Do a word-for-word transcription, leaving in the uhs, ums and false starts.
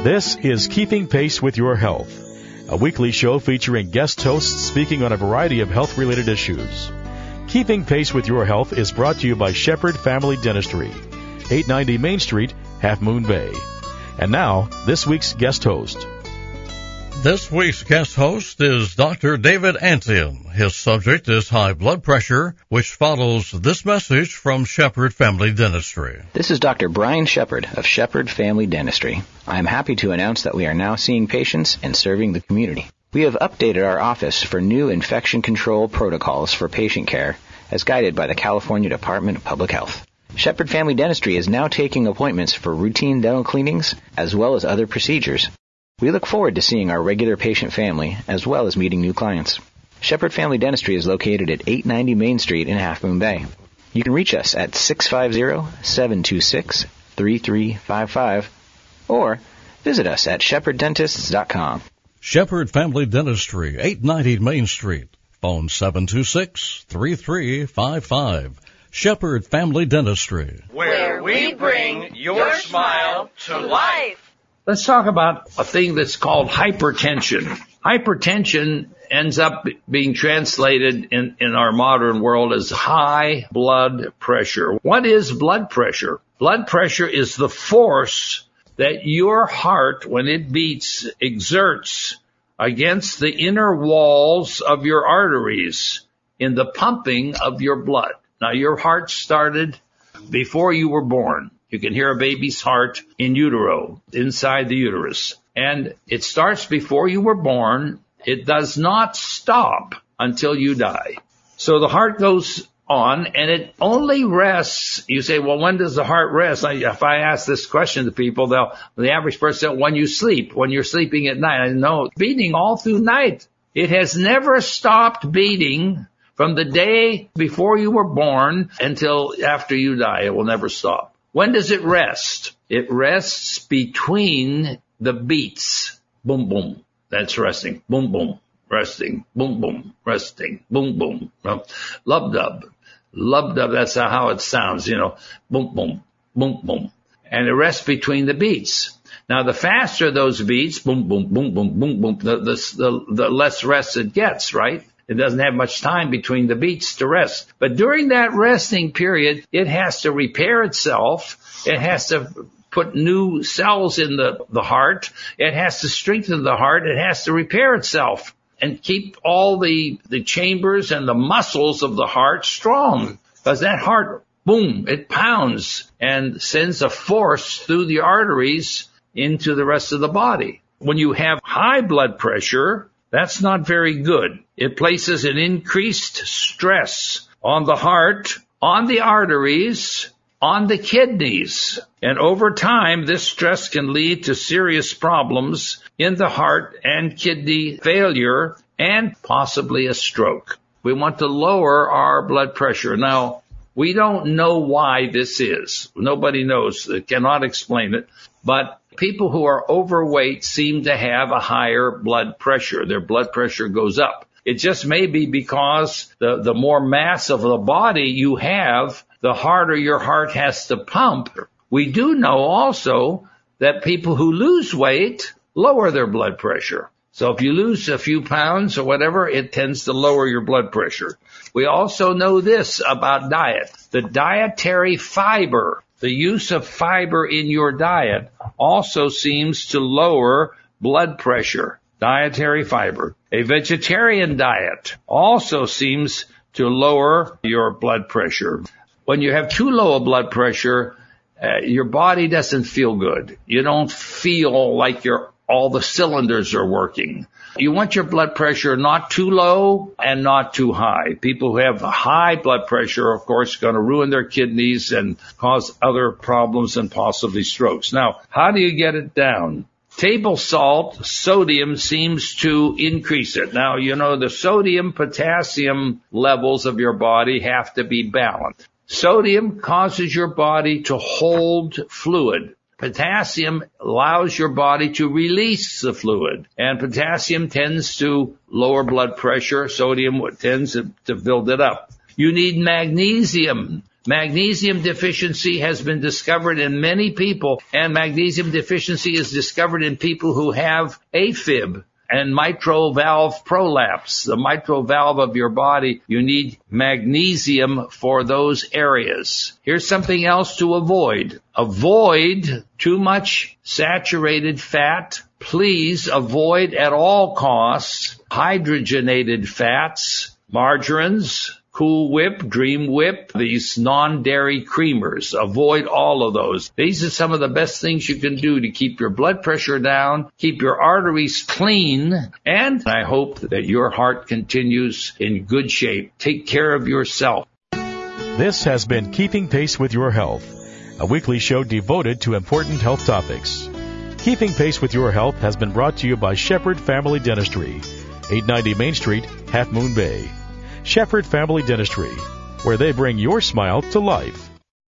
This is Keeping Pace with Your Health, a weekly show featuring guest hosts speaking on a variety of health-related issues. Keeping Pace with Your Health is brought to you by Shepherd Family Dentistry, eight ninety Main Street, Half Moon Bay. And now, this week's guest host. This week's guest host is Doctor David Antian. His subject is high blood pressure, which follows this message from Shepherd Family Dentistry. This is Doctor Brian Shepherd of Shepherd Family Dentistry. I am happy to announce that we are now seeing patients and serving the community. We have updated our office for new infection control protocols for patient care as guided by the California Department of Public Health. Shepherd Family Dentistry is now taking appointments for routine dental cleanings as well as other procedures. We look forward to seeing our regular patient family as well as meeting new clients. Shepherd Family Dentistry is located at eight ninety Main Street in Half Moon Bay. You can reach us at six five zero, seven two six, three three five five or visit us at shepherd dentists dot com. Shepherd Family Dentistry, eight ninety Main Street. Phone seven two six, three three five five. Shepherd Family Dentistry, where we bring your smile to life. Let's talk about a thing that's called hypertension. Hypertension ends up being translated in, in our modern world as high blood pressure. What is blood pressure? Blood pressure is the force that your heart, when it beats, exerts against the inner walls of your arteries in the pumping of your blood. Now, your heart started before you were born. You can hear a baby's heart in utero, inside the uterus. And it starts before you were born. It does not stop until you die. So the heart goes on, and it only rests. You say, well, when does the heart rest? If I ask this question to people, they'll, the average person, when you sleep, when you're sleeping at night. I know, beating all through night. It has never stopped beating from the day before you were born until after you die. It will never stop. When does it rest? It rests between the beats. Boom, boom. That's resting. Boom, boom. Resting. Boom, boom. Resting. Boom, boom. Lub-dub. Lub-dub. That's how it sounds, you know. Boom, boom. Boom, boom. And it rests between the beats. Now, the faster those beats, boom, boom, boom, boom, boom, boom, the, the, the, the less rest it gets, right? It doesn't have much time between the beats to rest. But during that resting period, it has to repair itself. It has to put new cells in the, the heart. It has to strengthen the heart. It has to repair itself and keep all the, the chambers and the muscles of the heart strong. Because that heart, boom, it pounds and sends a force through the arteries into the rest of the body. When you have high blood pressure, that's not very good. It places an increased stress on the heart, on the arteries, on the kidneys. And over time, this stress can lead to serious problems in the heart and kidney failure and possibly a stroke. We want to lower our blood pressure. Now, we don't know why this is. Nobody knows. They cannot explain it. But people who are overweight seem to have a higher blood pressure. Their blood pressure goes up. It just may be because the, the more mass of the body you have, the harder your heart has to pump. We do know also that people who lose weight lower their blood pressure. So if you lose a few pounds or whatever, it tends to lower your blood pressure. We also know this about diet. The dietary fiber, the use of fiber in your diet, also seems to lower blood pressure. Dietary fiber. A vegetarian diet also seems to lower your blood pressure. When you have too low a blood pressure, uh, your body doesn't feel good. You don't feel like your all the cylinders are working. You want your blood pressure not too low and not too high. People who have high blood pressure, of course, are going to ruin their kidneys and cause other problems and possibly strokes. Now, how do you get it down? Table salt, sodium seems to increase it. Now, you know, the sodium, potassium levels of your body have to be balanced. Sodium causes your body to hold fluid. Potassium allows your body to release the fluid, and potassium tends to lower blood pressure. Sodium tends to, to build it up. You need magnesium. Magnesium deficiency has been discovered in many people, and magnesium deficiency is discovered in people who have AFib and mitral valve prolapse, the mitral valve of your body. You need magnesium for those areas. Here's something else to avoid. Avoid too much saturated fat. Please avoid at all costs hydrogenated fats, margarines, Cool Whip, Dream Whip, these non-dairy creamers. Avoid all of those. These are some of the best things you can do to keep your blood pressure down, keep your arteries clean, and I hope that your heart continues in good shape. Take care of yourself. This has been Keeping Pace with Your Health, a weekly show devoted to important health topics. Keeping Pace with Your Health has been brought to you by Shepherd Family Dentistry, eight ninety Main Street, Half Moon Bay. Shepherd Family Dentistry, where they bring your smile to life.